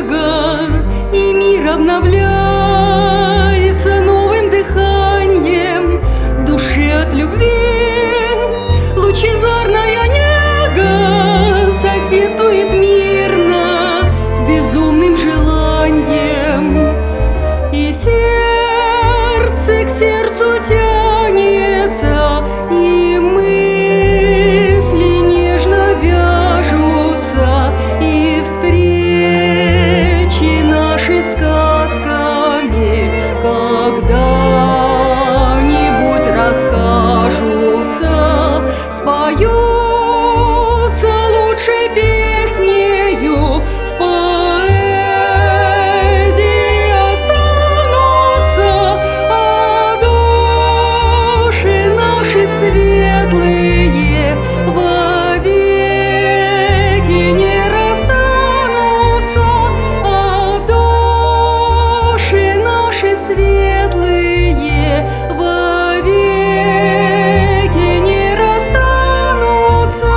снега, и мир обновляется новым дыханием в душе от любви. Лучезарная нега соседствует мирно с безумным желанием, и сердце к сердцу тянется, и мысли нежно вяжутся, и встречи наши сказками когда-нибудь расскажутся, споются лучшей песнею в поэзии останутся, а души наши светлые вовеки не расстанутся, а души наши светлые вовеки не расстанутся.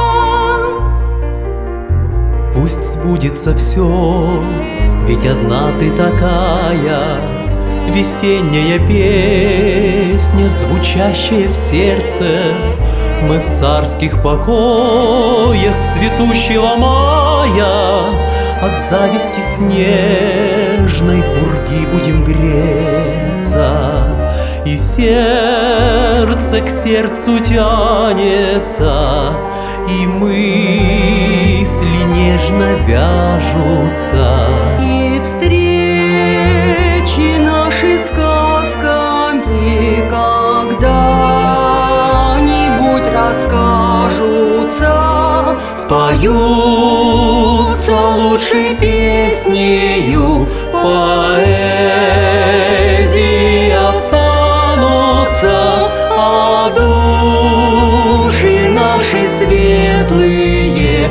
Пусть сбудется все, ведь одна ты такая, весенняя песня, звучащая в сердце. Мы в царских покоях цветущего мая от зависти снежной пурги будем греться, и сердце к сердцу тянется, и мысли нежно вяжутся, И встречи наши сказками когда-нибудь расскажутся, споются лучшей песнею в поэзии останутся, а души наши светлые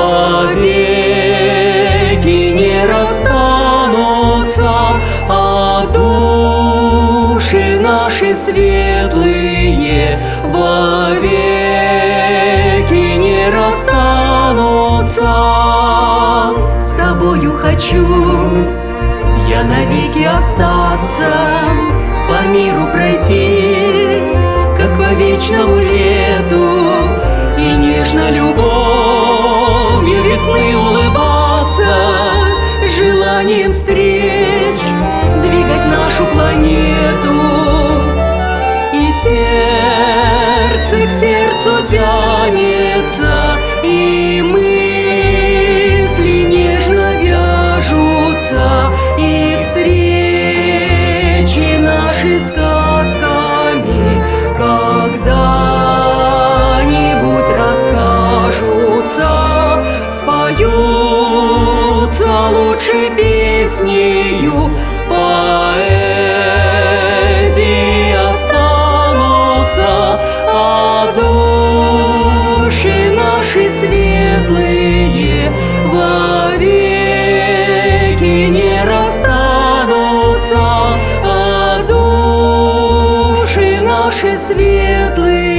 вовеки не расстанутся, а души наши светлые вовеки не расстанутся. С тобою хочу я навеки остаться, по миру пройти, как по вечному лету, и нежно любовью весны улыбаться, желанием встреч двигать нашу планету, и сердце к сердцу тянется, и мысли нежно вяжутся, и встречи наши сказками когда-нибудь расскажутся, споются лучшей песнею в поэзии останутся, а души наши светлые вовеки не расстанутся, а души наши светлые